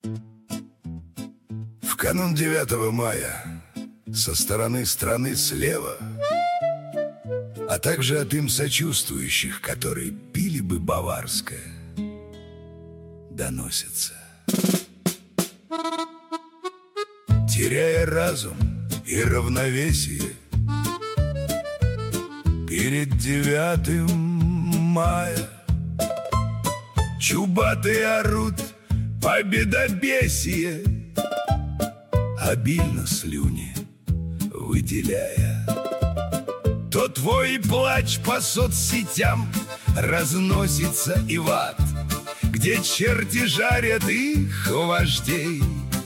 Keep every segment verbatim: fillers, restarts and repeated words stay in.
В канун девятого мая со стороны страны слева, а также от им сочувствующих, которые пили бы баварское, доносится. Теряя разум и равновесие, перед девятым мая чубатые орут победобесие, обильно слюни выделяя. То твой плач по соцсетям разносится и в ад, где черти жарят их вождей.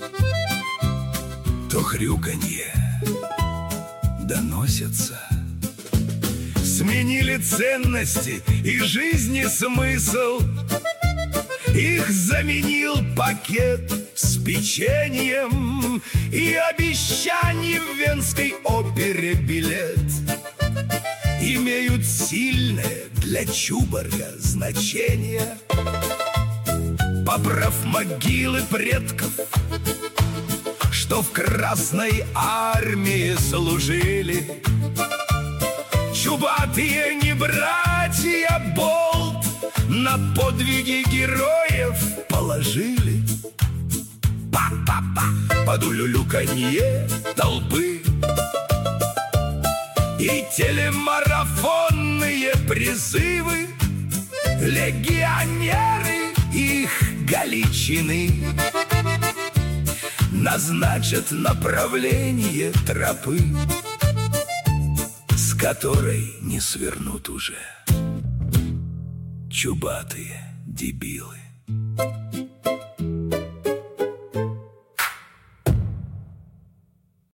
То хрюканье доносятся. Сменили ценности и жизни смысл. Их заменил пакет с печеньем и обещаний в Венской опере билет. Имеют сильное для Чубарга значение. Побрав могилы предков, что в Красной армии служили, чубатые не братья Болт на подвиги героев положили. Па-па-па, под улюлюканье толпы и телемарафонные призывы легионеры их Галичины назначат направление тропы, с которой не свернут уже чубатые дебилы.